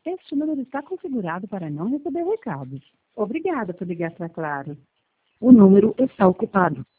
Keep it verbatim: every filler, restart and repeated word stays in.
Este número está configurado para não receber recados. Obrigada por ligar para Claro. O número está ocupado.